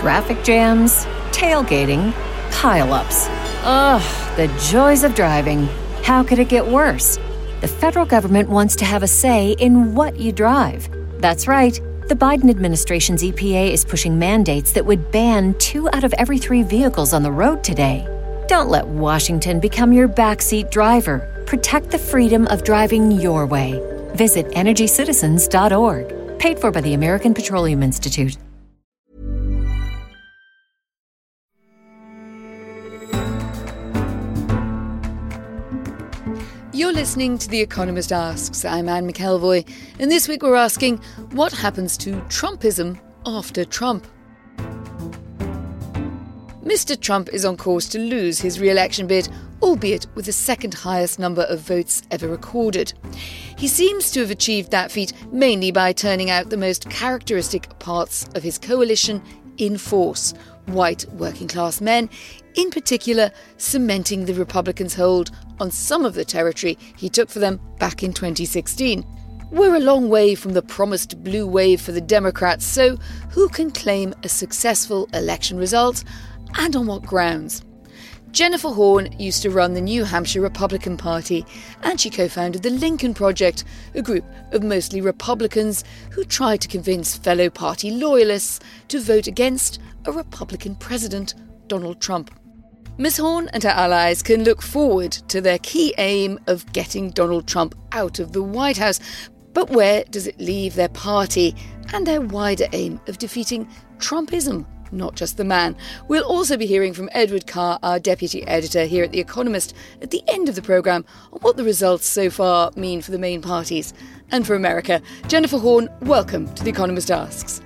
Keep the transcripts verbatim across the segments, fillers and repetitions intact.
Traffic jams, tailgating, pile-ups. Ugh, the joys of driving. How could it get worse? The federal government wants to have a say in what you drive. That's right. The Biden administration's E P A is pushing mandates that would ban two out of every three vehicles on the road today. Don't let Washington become your backseat driver. Protect the freedom of driving your way. Visit energy citizens dot org. Paid for by the American Petroleum Institute. You're listening to The Economist Asks. I'm Anne McElvoy, and this week we're asking, what happens to Trumpism after Trump? Mister Trump is on course to lose his re-election bid, albeit with the second highest number of votes ever recorded. He seems to have achieved that feat mainly by turning out the most characteristic parts of his coalition in force, white working-class men, in particular cementing the Republicans' hold on some of the territory he took for them back in twenty sixteen. We're a long way from the promised blue wave for the Democrats, so who can claim a successful election result, and on what grounds? Jennifer Horn used to run the New Hampshire Republican Party, and she co-founded the Lincoln Project, a group of mostly Republicans who tried to convince fellow party loyalists to vote against a Republican president, Donald Trump. Miz Horn and her allies can look forward to their key aim of getting Donald Trump out of the White House, but where does it leave their party and their wider aim of defeating Trumpism? Not just the man. We'll also be hearing from Edward Carr, our deputy editor here at The Economist, at the end of the programme on what the results so far mean for the main parties and for America. Jennifer Horn, welcome to The Economist Asks.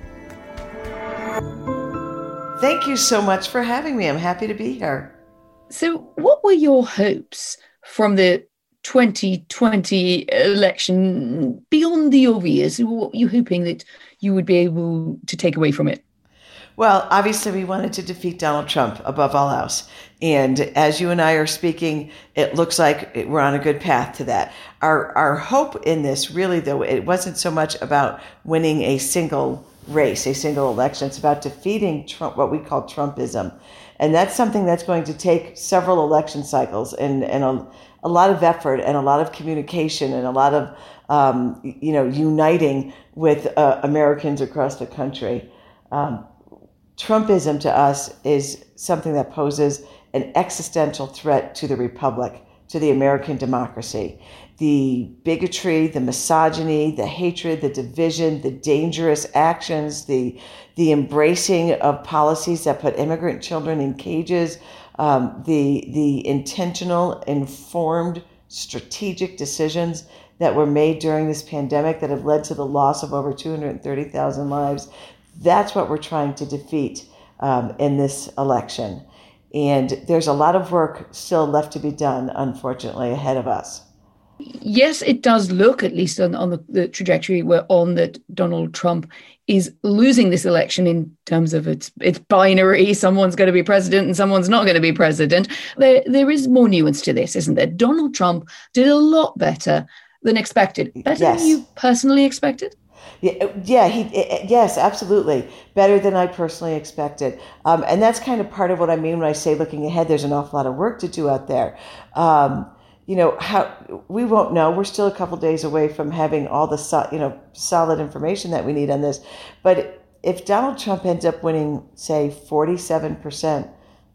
Thank you so much for having me. I'm happy to be here. So what were your hopes from the twenty twenty election beyond the obvious? What were you hoping that you would be able to take away from it? Well, obviously, we wanted to defeat Donald Trump above all else. And as you and I are speaking, it looks like we're on a good path to that. Our our hope in this, really, though, it wasn't so much about winning a single race, a single election. It's about defeating Trump, what we call Trumpism. And that's something that's going to take several election cycles and, and a, a lot of effort and a lot of communication and a lot of, um, you know, uniting with uh, Americans across the country. Um, Trumpism to us is something that poses an existential threat to the republic, to the American democracy. The bigotry, the misogyny, the hatred, the division, the dangerous actions, the the embracing of policies that put immigrant children in cages, um, the the intentional, informed, strategic decisions that were made during this pandemic that have led to the loss of over two hundred thirty thousand lives. That's what we're trying to defeat um, in this election. And there's a lot of work still left to be done, unfortunately, ahead of us. Yes, it does look, at least on, on the, the trajectory we're on, that Donald Trump is losing this election in terms of its its binary. Someone's going to be president and someone's not going to be president. There, there is more nuance to this, isn't there? Donald Trump did a lot better than expected. Better yes. than you personally expected? Yeah, yeah, he, yes, absolutely. Better than I personally expected. Um, and that's kind of part of what I mean when I say looking ahead, there's an awful lot of work to do out there. Um, you know, how we won't know. We're still a couple days away from having all the, so, you know, solid information that we need on this. But if Donald Trump ends up winning, say, forty-seven percent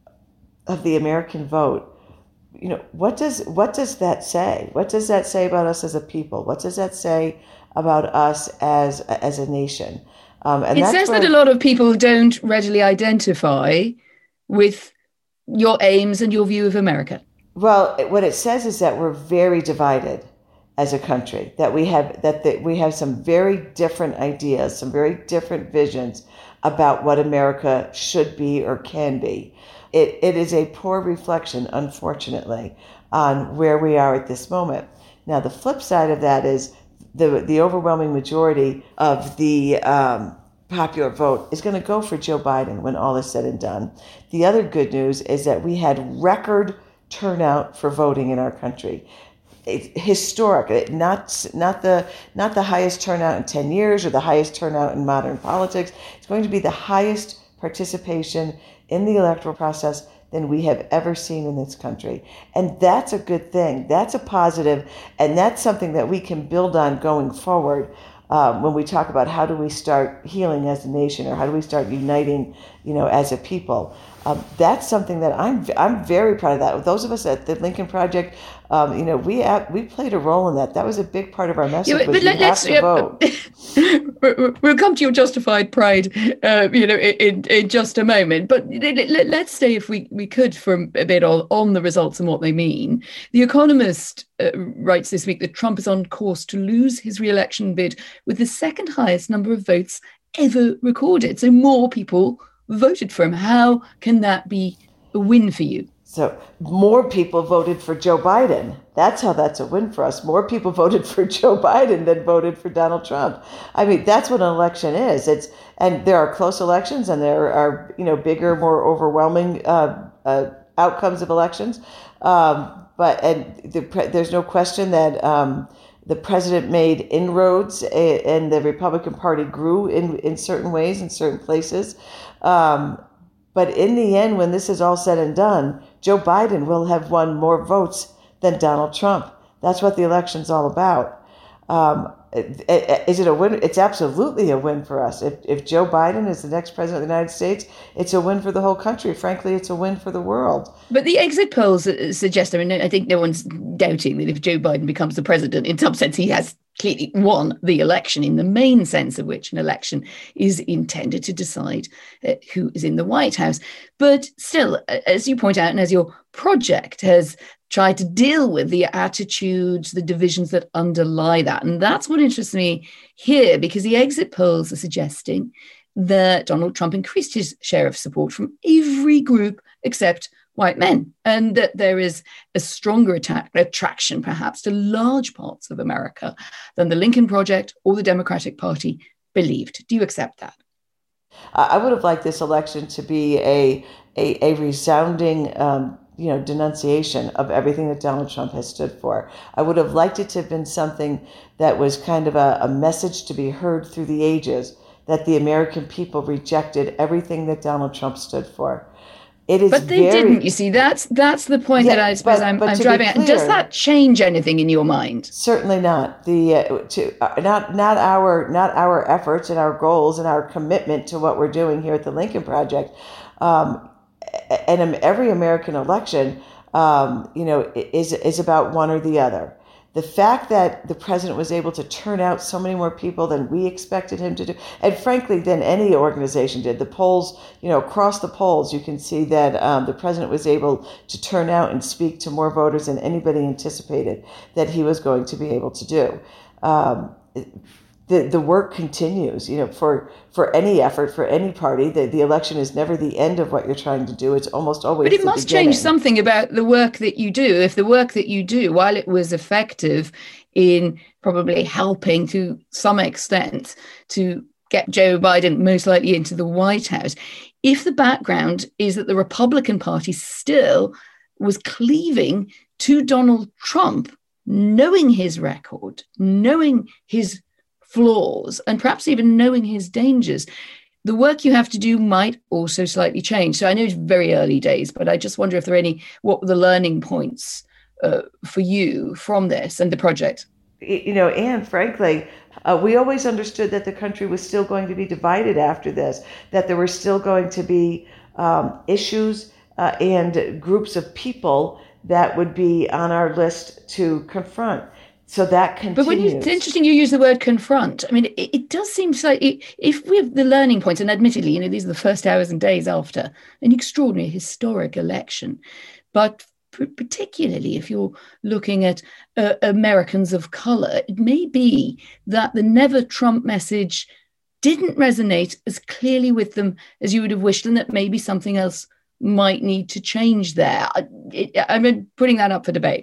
of the American vote, you know, what does what does that say? What does that say about us as a people? What does that say about us as as a nation? Um, and it that's says where, that a lot of people don't readily identify with your aims and your view of America. Well, what it says is that we're very divided as a country. That we have that, that we have some very different ideas, some very different visions about what America should be or can be. It it is a poor reflection, unfortunately, on where we are at this moment. Now, the flip side of that is the the overwhelming majority of the um, popular vote is going to go for Joe Biden when all is said and done. The other good news is that we had record turnout for voting in our country. It's historic, not not the not the highest turnout in ten years or the highest turnout in modern politics. It's going to be the highest participation in the electoral process than we have ever seen in this country. And that's a good thing. That's a positive, and that's something that we can build on going forward. Um, when we talk about how do we start healing as a nation, or how do we start uniting, you know, as a people, um, that's something that I'm I'm very proud of. That those of us at the Lincoln Project, um, you know, we we played a role in that. That was a big part of our message. Yeah, but, was but you let's have to vote. We'll come to your justified pride, uh, you know, in, in just a moment. But let's stay, if we, we could, for a bit on, on the results and what they mean. The Economist uh, writes this week that Trump is on course to lose his re-election bid with the second highest number of votes ever recorded. So more people voted for him. How can that be a win for you? So more people voted for Joe Biden. That's how that's a win for us. More people voted for Joe Biden than voted for Donald Trump. I mean, that's what an election is. It's and there are close elections, and there are, you know, bigger, more overwhelming uh, uh, outcomes of elections. Um, but and the, there's no question that um, the president made inroads, and the Republican Party grew in in certain ways in certain places. Um, But in the end, when this is all said and done, Joe Biden will have won more votes than Donald Trump. That's what the election's all about. Um, is it a win? It's absolutely a win for us. If, if Joe Biden is the next president of the United States, it's a win for the whole country. Frankly, it's a win for the world. But the exit polls suggest, I mean, I think no one's doubting that if Joe Biden becomes the president, in some sense, he has clearly won the election, in the main sense of which an election is intended to decide uh, who is in the White House. But still, as you point out, and as your project has tried to deal with the attitudes, the divisions that underlie that. And that's what interests me here, because the exit polls are suggesting that Donald Trump increased his share of support from every group except white men, and that there is a stronger attack, attraction perhaps to large parts of America than the Lincoln Project or the Democratic Party believed. Do you accept that? I would have liked this election to be a a, a resounding um, you know, denunciation of everything that Donald Trump has stood for. I would have liked it to have been something that was kind of a, a message to be heard through the ages, that the American people rejected everything that Donald Trump stood for. It is but they very, didn't, you see. That's that's the point yeah, that I suppose but, I'm, but I'm to driving be at. clear, Does that change anything in your mind? Certainly not. The uh, to uh, not not our not our efforts and our goals and our commitment to what we're doing here at the Lincoln Project. Um, and every American election, um, you know, is is about one or the other. The fact that the president was able to turn out so many more people than we expected him to do, and frankly, than any organization did. The polls, you know, across the polls, you can see that um, the president was able to turn out and speak to more voters than anybody anticipated that he was going to be able to do. Um, the the work continues, you know, for for any effort, for any party. The, the election is never the end of what you're trying to do. It's almost always But it the must beginning. change something about the work that you do. If the work that you do, while it was effective in probably helping to some extent to get Joe Biden most likely into the White House, if the background is that the Republican Party still was cleaving to Donald Trump, knowing his record, knowing his flaws, and perhaps even knowing his dangers, the work you have to do might also slightly change. So I know it's very early days, but I just wonder if there are any, what were the learning points uh, for you from this and the project? You know, and frankly, uh, we always understood that the country was still going to be divided after this, that there were still going to be um, issues uh, and groups of people that would be on our list to confront. So that continues. But when you, it's interesting you use the word confront. I mean, it, it does seem slightly, if we have the learning points, and admittedly, you know, these are the first hours and days after an extraordinary historic election, but p- particularly if you're looking at uh, Americans of color, it may be that the Never Trump message didn't resonate as clearly with them as you would have wished, and that maybe something else might need to change there. I, it, I'm putting that up for debate.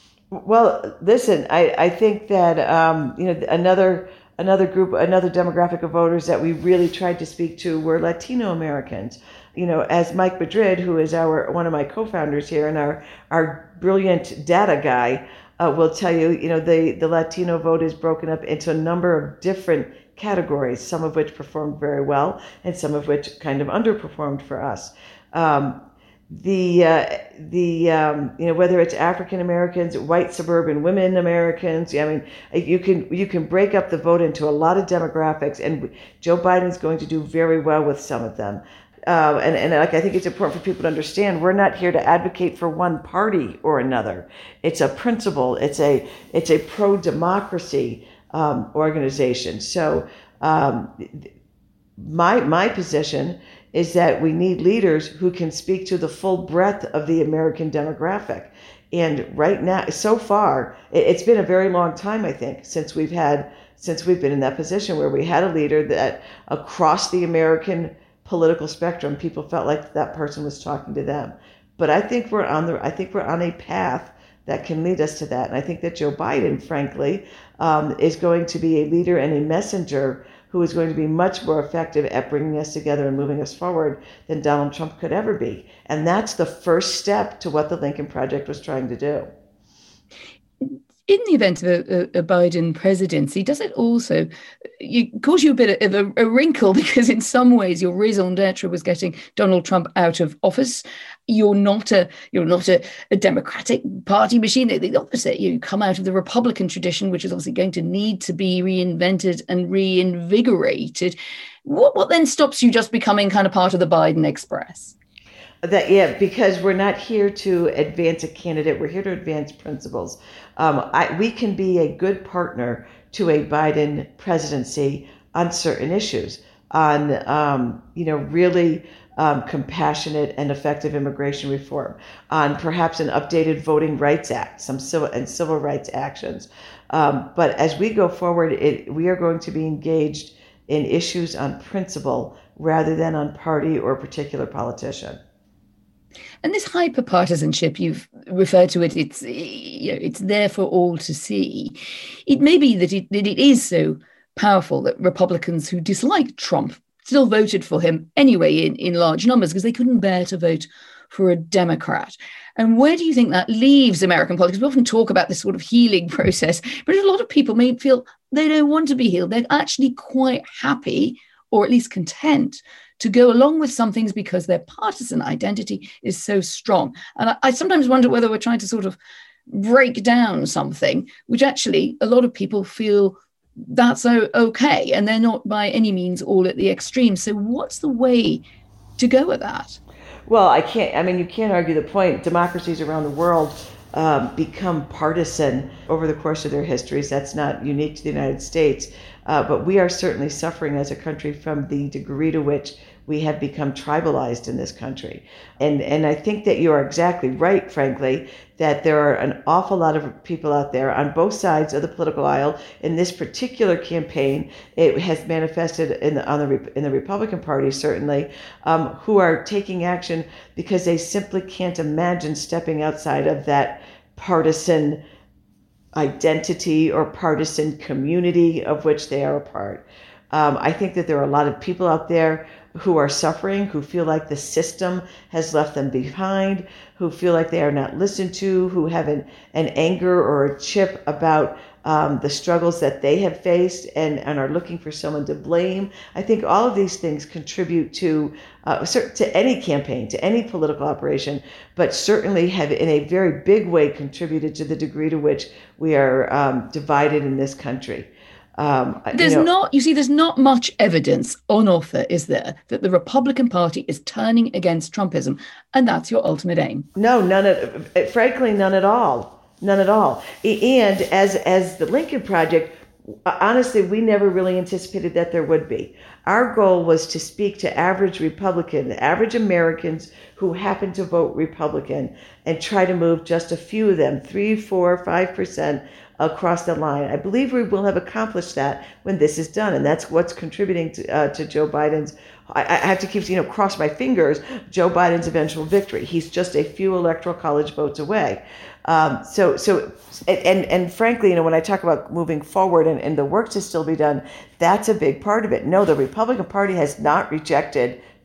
Well, listen, I, I think that, um, you know, another another group, another demographic of voters that we really tried to speak to were Latino Americans. You know, as Mike Madrid, who is our one of my co-founders here and our, our brilliant data guy, uh, will tell you, you know, the, the Latino vote is broken up into a number of different categories, some of which performed very well and some of which kind of underperformed for us. Um, the uh, the um, you know, whether it's African Americans, white suburban women Americans, I mean, you can you can break up the vote into a lot of demographics, and Joe Biden's going to do very well with some of them. Uh, and, and like I think it's important for people to understand, we're not here to advocate for one party or another. It's a principle. It's a it's a pro-democracy um, organization. So um, my my position is that we need leaders who can speak to the full breadth of the American demographic. And right now, so far, it's been a very long time, I think, since we've had since we've been in that position where we had a leader that across the American political spectrum, people felt like that person was talking to them. But I think we're on the I think we're on a path that can lead us to that. And I think that Joe Biden, frankly, um, is going to be a leader and a messenger who is going to be much more effective at bringing us together and moving us forward than Donald Trump could ever be. And that's the first step to what the Lincoln Project was trying to do. In the event of a, a Biden presidency, does it also you, cause you a bit of a, a wrinkle? Because in some ways, your raison d'etre was getting Donald Trump out of office. You're not a you're not a, a Democratic Party machine. The opposite. You come out of the Republican tradition, which is obviously going to need to be reinvented and reinvigorated. What what then stops you just becoming kind of part of the Biden Express? That yeah, because we're not here to advance a candidate. We're here to advance principles. Um, I, we can be a good partner to a Biden presidency on certain issues, on um, you know really um, compassionate and effective immigration reform, on perhaps an updated Voting Rights Act, some civil and civil rights actions. Um, but as we go forward, it, we are going to be engaged in issues on principle rather than on party or particular politician. And this hyper-partisanship, you've referred to it, it's you know, it's there for all to see. It may be that it, that it is so powerful that Republicans who dislike Trump still voted for him anyway in, in large numbers because they couldn't bear to vote for a Democrat. And where do you think that leaves American politics? We often talk about this sort of healing process, but a lot of people may feel they don't want to be healed. They're actually quite happy, or at least content, to go along with some things because their partisan identity is so strong. And I, I sometimes wonder whether we're trying to sort of break down something, which actually a lot of people feel that's okay, and they're not by any means all at the extreme. So what's the way to go at that? Well, I can't, I mean, you can't argue the point. Democracies around the world um, become partisan over the course of their histories. That's not unique to the United States. Uh, but we are certainly suffering as a country from the degree to which we have become tribalized in this country. And and I think that you are exactly right, frankly, that there are an awful lot of people out there on both sides of the political aisle. In this particular campaign, it has manifested in the, on the, in the Republican Party, certainly, um, who are taking action because they simply can't imagine stepping outside of that partisan identity or partisan community of which they are a part. Um, I think that there are a lot of people out there who are suffering, who feel like the system has left them behind, who feel like they are not listened to, who have an, an anger or a chip about um, the struggles that they have faced and, and are looking for someone to blame. I think all of these things contribute to uh, to any campaign, to any political operation, but certainly have in a very big way contributed to the degree to which we are um, divided in this country. Um, there's you know, not, you see, there's not much evidence on offer, is there, that the Republican Party is turning against Trumpism, and that's your ultimate aim? No, none at, frankly, none at all, none at all. And as as the Lincoln Project, honestly, we never really anticipated that there would be. Our goal was to speak to average Republican, average Americans who happen to vote Republican, and try to move just a few of them, three, four, five percent across the line. I believe we will have accomplished that when this is done, and that's what's contributing to, uh, to Joe Biden's. I, I have to keep, you know, cross my fingers. Joe Biden's eventual victory. He's just a few electoral college votes away. Um, so, so, and and frankly, you know, when I talk about moving forward and, and the work to still be done, that's a big part of it. No, the Republican Party has not rejected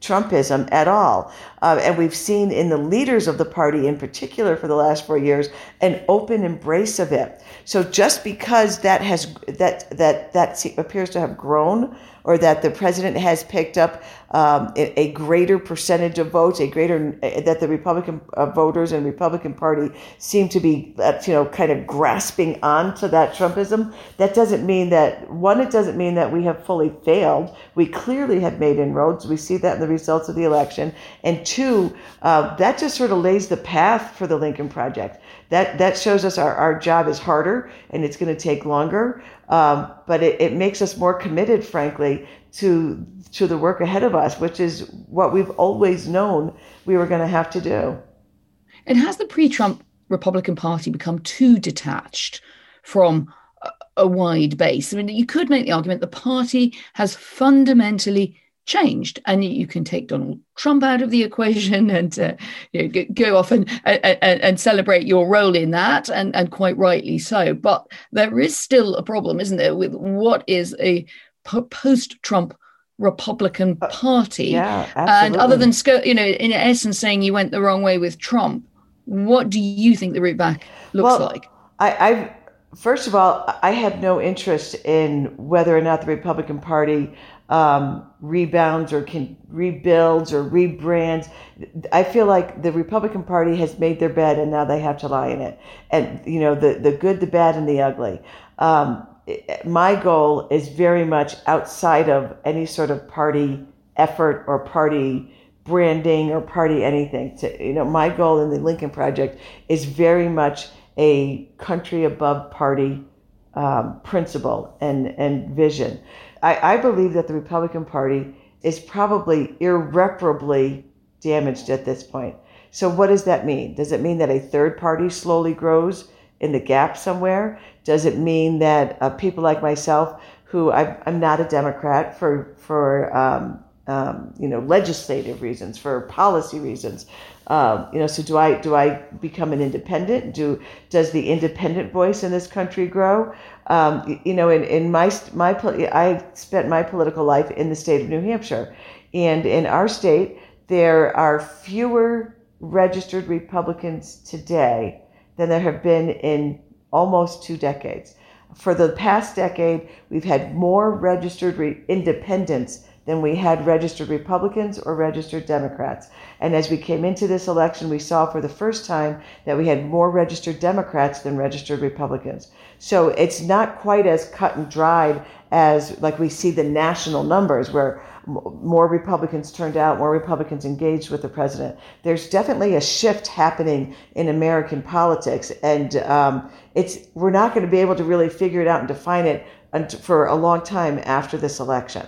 Trumpism at all. Uh, and we've seen in the leaders of the party in particular for the last four years an open embrace of it. So just because that has that that that appears to have grown, or that the president has picked up um, a, a greater percentage of votes, a greater that the Republican uh, voters and Republican Party seem to be, uh, you know, kind of grasping on to that Trumpism. That doesn't mean that, one, it doesn't mean that we have fully failed. We clearly have made inroads. We see that in the results of the election. And two, uh, that just sort of lays the path for the Lincoln Project. That that shows us our, our job is harder and it's going to take longer. Um, but it, it makes us more committed, frankly, to to the work ahead of us, which is what we've always known we were going to have to do. And has the pre-Trump Republican Party become too detached from a, a wide base? I mean, you could make the argument the party has fundamentally changed, and you can take Donald Trump out of the equation and uh, you know, go off and, and and celebrate your role in that, and, and quite rightly so. But there is still a problem, isn't there, with what is a post-Trump Republican Party? Uh, yeah, and other than, you know, in essence saying you went the wrong way with Trump, what do you think the route back looks well, like? I, I first of all, I have no interest in whether or not the Republican Party um, rebounds or can rebuilds or rebrands. I feel like the Republican Party has made their bed and now they have to lie in it. And, you know, the, the good, the bad, and the ugly. Um, my goal is very much outside of any sort of party effort or party branding or party anything. To, you know, my goal in the Lincoln Project is very much a country above party um, principle and, and vision. I, I believe that the Republican Party is probably irreparably damaged at this point. So what does that mean? Does it mean that a third party slowly grows in the gap somewhere? Does it mean that uh, people like myself, who I, I'm not a Democrat for for um, um, you know legislative reasons, for policy reasons, um, you know, so do I do I become an independent? Do does the independent voice in this country grow? Um, you know, in, in my my I spent my political life in the state of New Hampshire, and in our state there are fewer registered Republicans today than there have been in almost two decades. For the past decade, we've had more registered re- independents than we had registered Republicans or registered Democrats. And as we came into this election, we saw for the first time that we had more registered Democrats than registered Republicans. So it's not quite as cut and dried as like we see the national numbers where more Republicans turned out, more Republicans engaged with the president. There's definitely a shift happening in American politics, and um, it's we're not going to be able to really figure it out and define it for a long time after this election.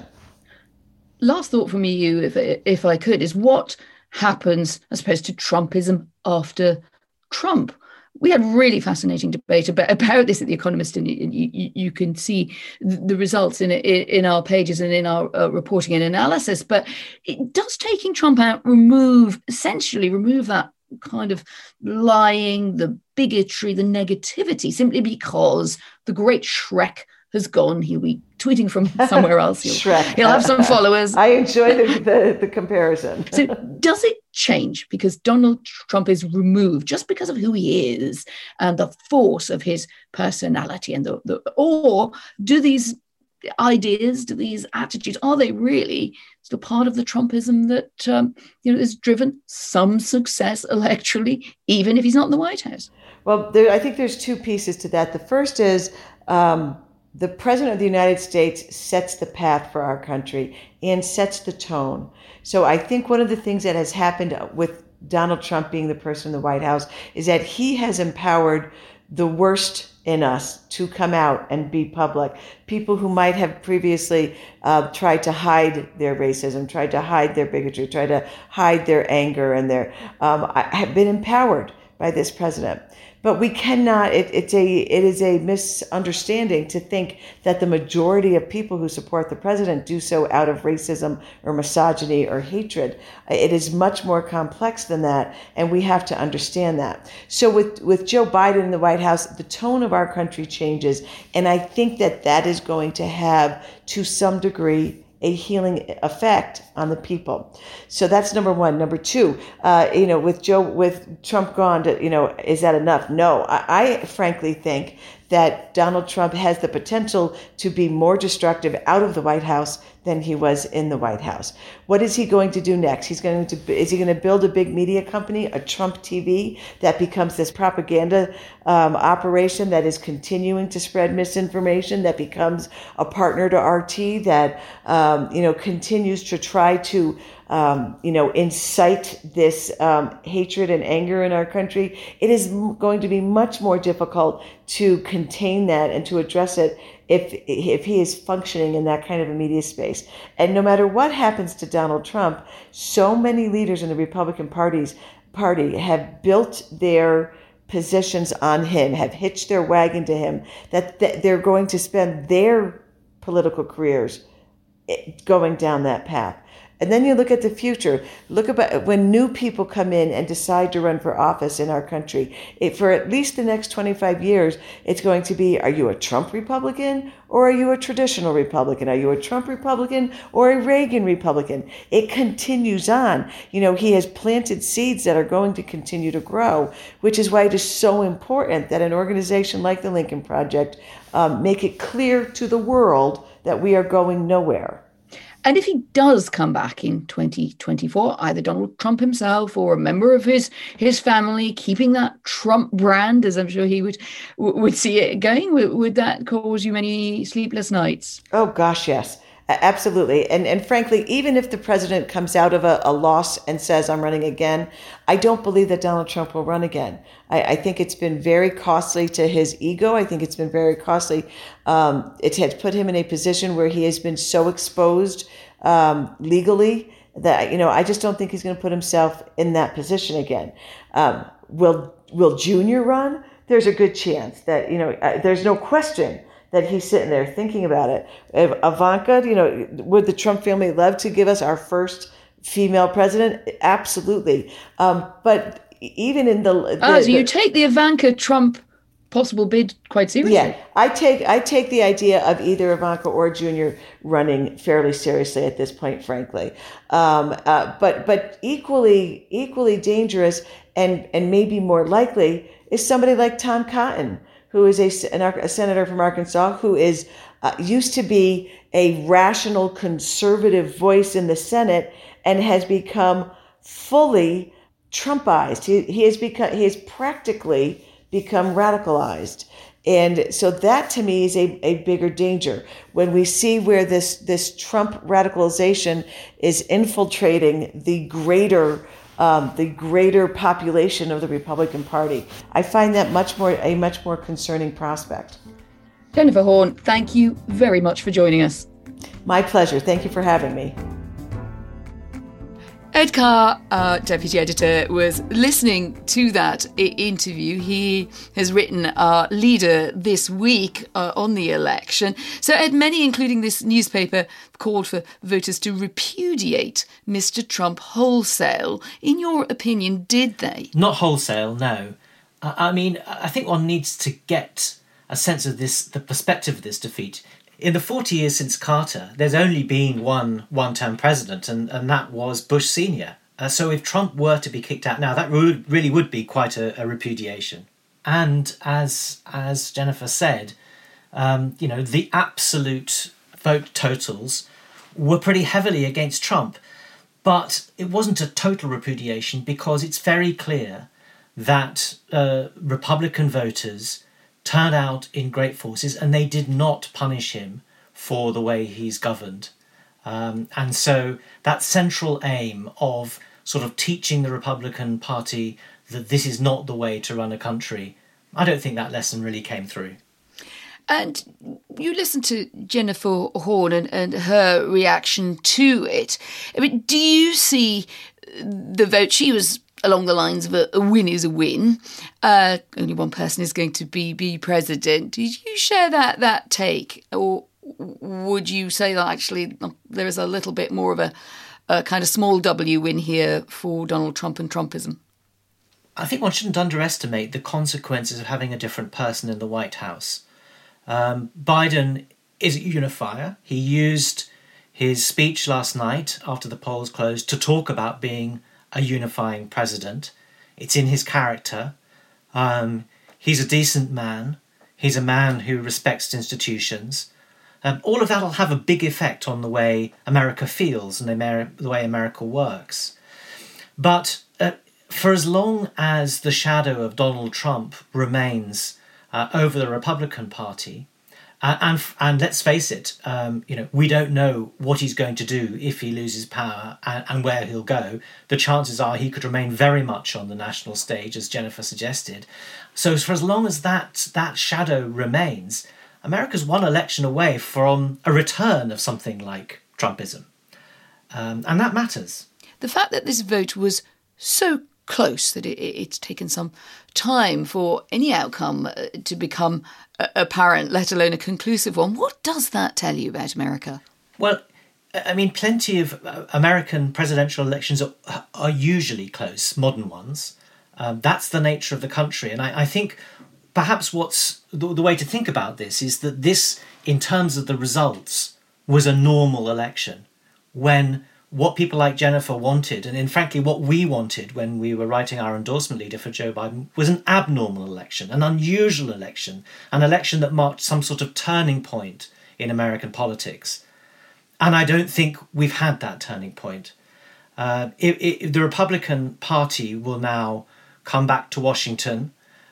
Last thought from you, if if I could, is what happens, I suppose, to Trumpism after Trump? We had a really fascinating debate about, about this at The Economist, and you, you, you can see the results in in our pages and in our uh, reporting and analysis. But it does taking Trump out remove, essentially remove that kind of lying, the bigotry, the negativity, simply because the great Shrek has gone. He'll be tweeting from somewhere else. He'll, Shrek. He'll have some followers. I enjoy the, the, the comparison. So does it change because Donald Trump is removed just because of who he is and the force of his personality, and the, the or do these ideas, do these attitudes, are they really still part of the Trumpism that um, you know has driven some success electorally, even if he's not in the White House? Well, there, I think there's two pieces to that. The first is um, the President of the United States sets the path for our country and sets the tone. So I think one of the things that has happened with Donald Trump being the person in the White House is that he has empowered the worst in us to come out and be public. People who might have previously uh, tried to hide their racism, tried to hide their bigotry, tried to hide their anger and their, um, have been empowered by this president. But we cannot, it, it's a, it is a misunderstanding to think that the majority of people who support the president do so out of racism or misogyny or hatred. It is much more complex than that, and we have to understand that. So with, with Joe Biden in the White House, the tone of our country changes, and I think that that is going to have, to some degree, a healing effect on the people. So that's number one. Number two, uh, you know, with Joe, with Trump gone, to, you know, is that enough? No, I, I frankly think that Donald Trump has the potential to be more destructive out of the White House than he was in the White House. What is he going to do next? He's going to, is he going to build a big media company, a Trump T V, that becomes this propaganda um, operation that is continuing to spread misinformation, that becomes a partner to R T, that, um, you know, continues to try to Um, you know, incite this um, hatred and anger in our country? It is m- going to be much more difficult to contain that and to address it if if he is functioning in that kind of a media space. And no matter what happens to Donald Trump, so many leaders in the Republican parties party have built their positions on him, have hitched their wagon to him, that th- they're going to spend their political careers going down that path. And then you look at the future. Look about when new people come in and decide to run for office in our country. It, for at least the next twenty-five years, it's going to be, are you a Trump Republican or are you a traditional Republican? Are you a Trump Republican or a Reagan Republican? It continues on. You know, he has planted seeds that are going to continue to grow, which is why it is so important that an organization like the Lincoln Project um, make it clear to the world that we are going nowhere. And if he does come back in twenty twenty-four, either Donald Trump himself or a member of his his family, keeping that Trump brand, as I'm sure he would would see it going, would, would that cause you many sleepless nights? Oh, gosh, yes. Absolutely. And and frankly, even if the president comes out of a, a loss and says, I'm running again, I don't believe that Donald Trump will run again. I, I think it's been very costly to his ego. I think it's been very costly. Um, it has put him in a position where he has been so exposed um, legally that, you know, I just don't think he's going to put himself in that position again. Um, will, will Junior run? There's a good chance that, you know, uh, there's no question that he's sitting there thinking about it. If Ivanka, you know, would the Trump family love to give us our first female president? Absolutely. Um, but even in the... the oh, so the, you take the Ivanka Trump possible bid quite seriously? Yeah, I take I take the idea of either Ivanka or Junior running fairly seriously at this point, frankly. Um, uh, but but equally equally dangerous and, and maybe more likely is somebody like Tom Cotton, who is a, a senator from Arkansas, who is uh, used to be a rational conservative voice in the Senate and has become fully Trumpized. He, he has become he has practically become radicalized. And so that to me is a, a bigger danger. When we see where this, this Trump radicalization is infiltrating the greater Um, the greater population of the Republican Party, I find that much more a much more concerning prospect. Jennifer Horn, thank you very much for joining us. My pleasure. Thank you for having me. Ed Carr, our deputy editor, was listening to that I- interview. He has written our leader this week uh, on the election. So, Ed, many, including this newspaper, called for voters to repudiate Mister Trump wholesale. In your opinion, did they? Not wholesale, no. I, I mean, I think one needs to get a sense of this, the perspective of this defeat. In the forty years since Carter, there's only been one one-term president, and, and that was Bush Senior Uh, so if Trump were to be kicked out now, that would, really would be quite a, a repudiation. And as as Jennifer said, um, you know, the absolute vote totals were pretty heavily against Trump. But it wasn't a total repudiation because it's very clear that uh, Republican voters turned out in great forces, and they did not punish him for the way he's governed. Um, and so that central aim of sort of teaching the Republican Party that this is not the way to run a country, I don't think that lesson really came through. And you listened to Jennifer Horn and, and her reaction to it. I mean, do you see the vote? She was along the lines of a, a win is a win. Uh, only one person is going to be, be president. Did you share that that take? Or would you say that actually there is a little bit more of a, a kind of small W win here for Donald Trump and Trumpism? I think one shouldn't underestimate the consequences of having a different person in the White House. Um, Biden is a unifier. He used his speech last night after the polls closed to talk about being a unifying president. It's in his character. Um, he's a decent man. He's a man who respects institutions. Um, all of that will have a big effect on the way America feels and Amer- the way America works. But uh, for as long as the shadow of Donald Trump remains uh, over the Republican Party, uh, and and let's face it, um, you know, we don't know what he's going to do if he loses power and, and where he'll go. The chances are he could remain very much on the national stage, as Jennifer suggested. So for as long as that that shadow remains, America's one election away from a return of something like Trumpism. Um, and that matters. The fact that this vote was so close that it, it's taken some time for any outcome uh, to become uh, apparent, let alone a conclusive one, what does that tell you about America? Well, I mean, plenty of American presidential elections are, are usually close, modern ones. Um, that's the nature of the country. And I, I think perhaps what's the, the way to think about this is that this, in terms of the results, was a normal election when what people like Jennifer wanted, and in frankly what we wanted when we were writing our endorsement leader for Joe Biden, was an abnormal election, an unusual election, an election that marked some sort of turning point in American politics. And I don't think we've had that turning point. Uh, it, it, the Republican Party will now come back to Washington,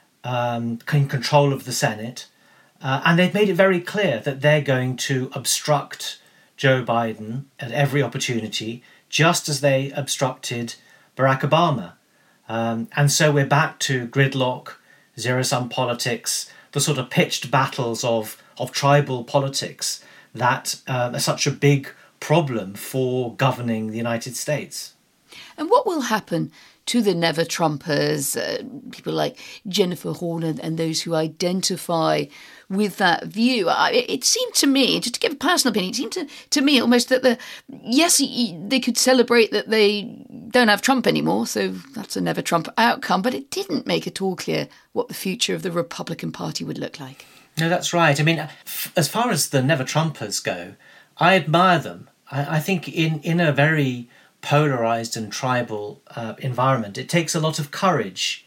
um, in control of the Senate, uh, and they've made it very clear that they're going to obstruct Joe Biden at every opportunity, just as they obstructed Barack Obama. Um, and so we're back to gridlock, zero-sum politics, the sort of pitched battles of, of tribal politics that uh, are such a big problem for governing the United States. And what will happen to the Never Trumpers, uh, people like Jennifer Horner and those who identify with that view? I, it seemed to me, just to give a personal opinion, it seemed to, to me almost that the yes, they could celebrate that they don't have Trump anymore, so that's a Never Trump outcome, but it didn't make at all clear what the future of the Republican Party would look like. No, that's right. I mean, f- as far as the Never Trumpers go, I admire them. I, I think in, in a very polarised and tribal uh, environment, it takes a lot of courage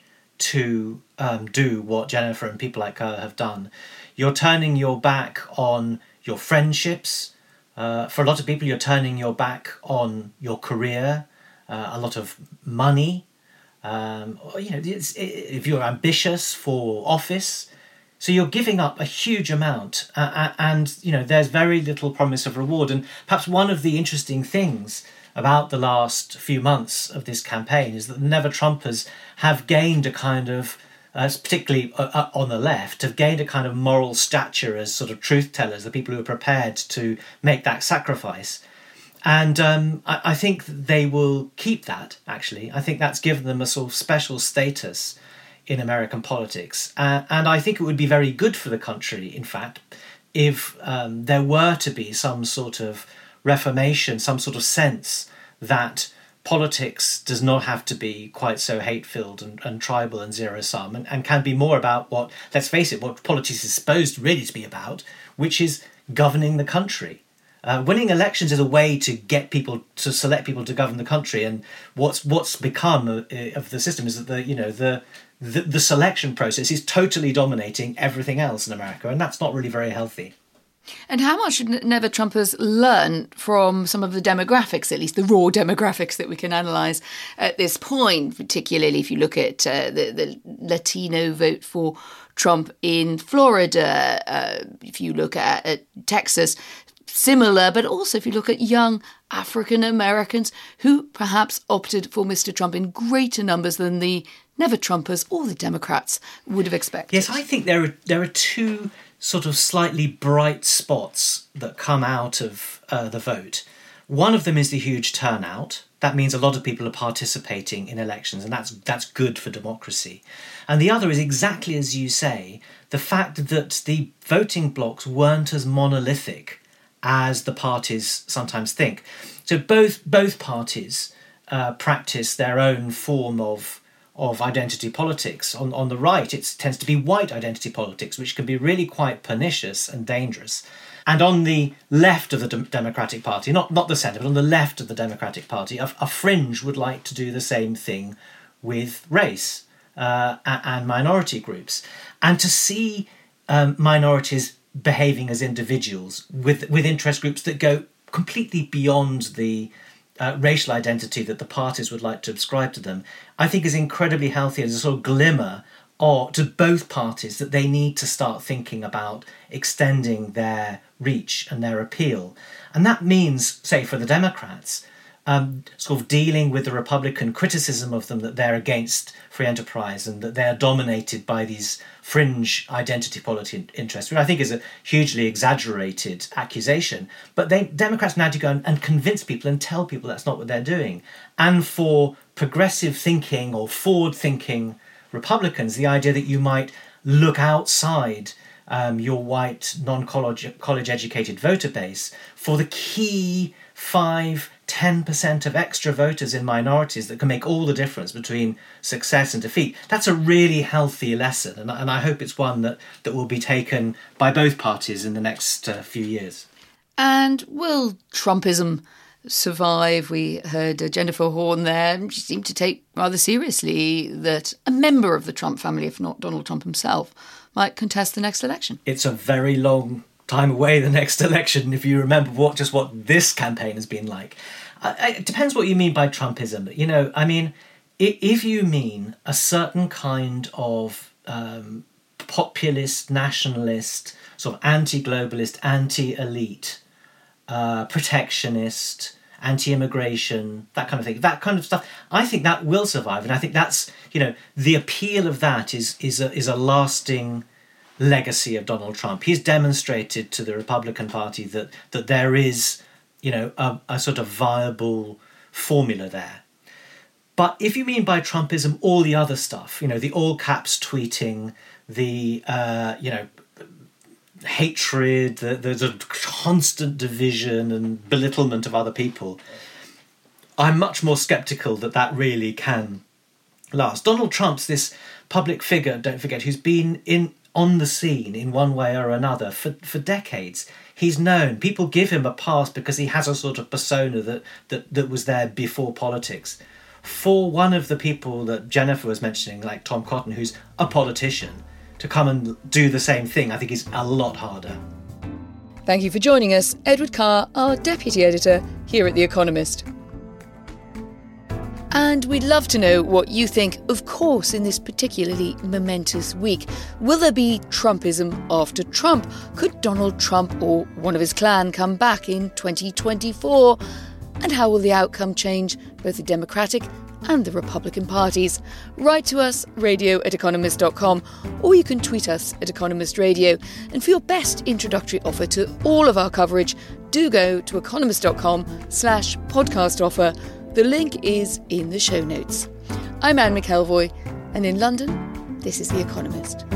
to um, do what Jennifer and people like her have done. You're turning your back on your friendships. Uh, for a lot of people, you're turning your back on your career, uh, a lot of money. Um, you know, it's, if you're ambitious for office, so you're giving up a huge amount, uh, and you know there's very little promise of reward. And perhaps one of the interesting things about the last few months of this campaign is that the Never Trumpers have gained a kind of, uh, particularly uh, on the left, have gained a kind of moral stature as sort of truth tellers, the people who are prepared to make that sacrifice. And um, I, I think they will keep that, actually. I think that's given them a sort of special status in American politics. Uh, and I think it would be very good for the country, in fact, if um, there were to be some sort of reformation, some sort of sense that politics does not have to be quite so hate-filled and, and tribal and zero-sum, and, and can be more about what, let's face it, what politics is supposed really to be about, which is governing the country. Uh, winning elections is a way to get people, to select people to govern the country, and what's what's become of, of the system is that the you know the, the the selection process is totally dominating everything else in America, and that's not really very healthy. And how much should Never Trumpers learn from some of the demographics, at least the raw demographics that we can analyse at this point, particularly if you look at uh, the, the Latino vote for Trump in Florida, uh, if you look at, at Texas, similar, but also if you look at young African Americans who perhaps opted for Mister Trump in greater numbers than the Never Trumpers or the Democrats would have expected. Yes, I think there are there are two sort of slightly bright spots that come out of uh, the vote. One of them is the huge turnout. That means a lot of people are participating in elections, and that's that's good for democracy. And the other is exactly as you say, the fact that the voting blocs weren't as monolithic as the parties sometimes think. So both both parties uh, practice their own form of of identity politics. On on the right, it tends to be white identity politics, which can be really quite pernicious and dangerous. And on the left of the De- Democratic Party, not, not the centre, but on the left of the Democratic Party, a, a fringe would like to do the same thing with race uh, and minority groups. And to see um, minorities behaving as individuals with, with interest groups that go completely beyond the uh, racial identity that the parties would like to ascribe to them, I think is incredibly healthy as a sort of glimmer or to both parties that they need to start thinking about extending their reach and their appeal. And that means, say, for the Democrats, um, sort of dealing with the Republican criticism of them that they're against free enterprise and that they're dominated by these fringe identity politics interests, which I think is a hugely exaggerated accusation. But they Democrats now have to go and, and convince people and tell people that's not what they're doing. And for progressive thinking or forward-thinking Republicans, the idea that you might look outside um, your white, non-college college educated voter base for the key five, ten percent of extra voters in minorities that can make all the difference between success and defeat. That's a really healthy lesson, and, and I hope it's one that, that will be taken by both parties in the next uh, few years. And will Trumpism survive? We heard uh, Jennifer Horn there. She seemed to take rather seriously that a member of the Trump family, if not Donald Trump himself, might contest the next election. It's a very long time away, the next election, if you remember what just what this campaign has been like. I, it depends what you mean by Trumpism. You know, I mean, if you mean a certain kind of um, populist, nationalist, sort of anti-globalist, anti-elite, uh, protectionist, anti-immigration, that kind of thing, that kind of stuff, I think that will survive. And I think that's, you know, the appeal of that is is a, is a lasting legacy of Donald Trump. He's demonstrated to the Republican Party that that there is, you know, a, a sort of viable formula there. But if you mean by Trumpism all the other stuff, you know, the all caps tweeting, the, uh, you know, hatred, the, the, the constant division and belittlement of other people, I'm much more sceptical that that really can last. Donald Trump's this public figure, don't forget, who's been in on the scene in one way or another for, for decades. He's known. People give him a pass because he has a sort of persona that, that, that was there before politics. For one of the people that Jennifer was mentioning, like Tom Cotton, who's a politician, to come and do the same thing, I think is a lot harder. Thank you for joining us, Edward Carr, our Deputy Editor here at The Economist. And we'd love to know what you think, of course, in this particularly momentous week. Will there be Trumpism after Trump? Could Donald Trump or one of his clan come back in twenty twenty-four? And how will the outcome change both the Democratic and the Republican parties? Write to us, radio at economist dot com, or you can tweet us at Economist Radio. And for your best introductory offer to all of our coverage, do go to economist dot com slash podcast offer. The link is in the show notes. I'm Anne McElvoy, and in London, this is The Economist.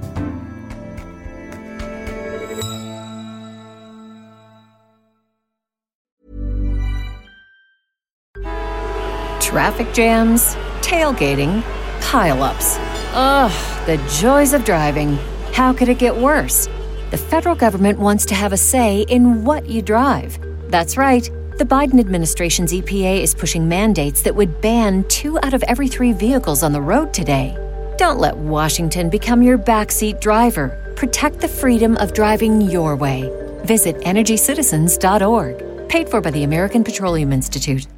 Traffic jams, tailgating, pile-ups. Ugh, the joys of driving. How could it get worse? The federal government wants to have a say in what you drive. That's right. The Biden administration's E P A is pushing mandates that would ban two out of every three vehicles on the road today. Don't let Washington become your backseat driver. Protect the freedom of driving your way. Visit energy citizens dot org. Paid for by the American Petroleum Institute.